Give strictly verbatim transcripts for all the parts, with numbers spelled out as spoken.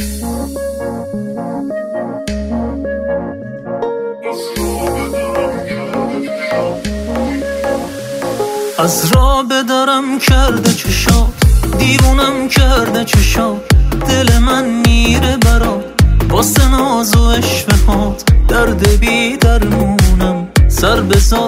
از راه بدارم کرده چشات، دیوونم کرده چشات، دل من میره برات واسه ناز و عشقهات. درد بی درمونم سر بزار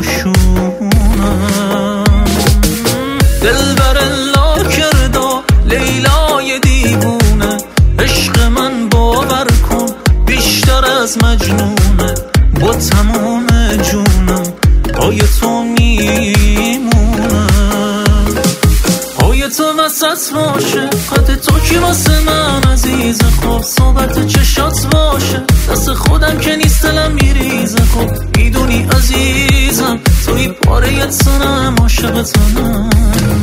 روشونم. دل بر لا کرده لیلای دیوونه، عشق من باور کن بیشتر از مجنونه. با تمام جونم پای تو میمونم، پای تو وسط باشه قد تو کی واسه من عزیز. خب صحبت چشات باشه دست خودم که نیست دلم میریزه. خب میدونی عزیزم توی پاره تنم عاشق تنم.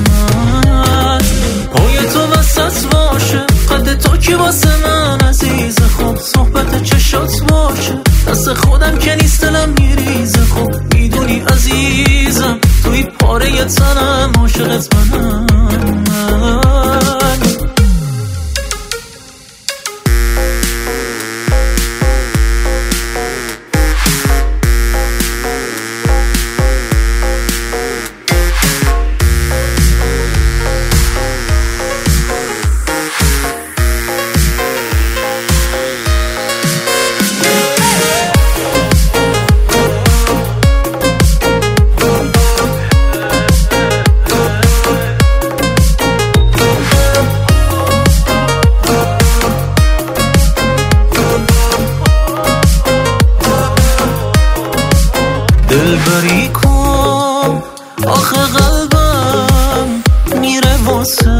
پای تو وسط باشه قد تو کی واسه من عزیز. خب صحبت چشات باشه دست خودم که نیست دلم میریزه. خب میدونی عزیزم توی پاره تنم عاشق تنم. دلبری کن آخه قلبم میره واسه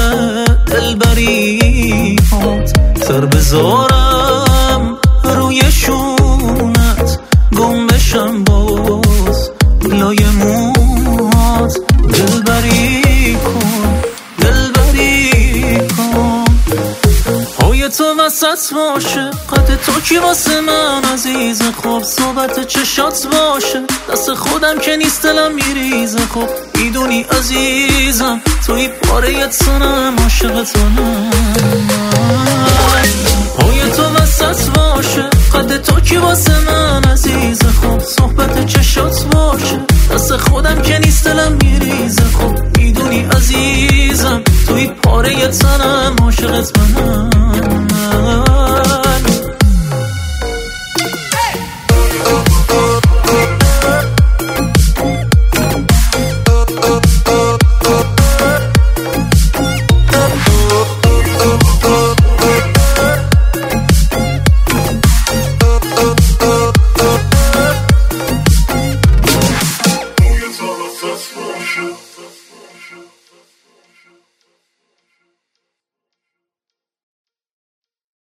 دلبری هات. سر بذارم روی شونت گم بشم باز لای موهات. دلبری کن دلبری کن پای تو وسط باشه قد تو کی واسه من عزیز. خب صحبت چشات باشه دست خودم که نیست دلم میریزه. خب میدونی عزیزم توی پاره تنم عاشق تنم. پای تو وسط باشه قد تو کی واسه من عزیز. خب صحبت چشات باشه دست خودم که نیست دلم میریزه. خب میدونی عزیزم توی پاره تنم عاشق تنم.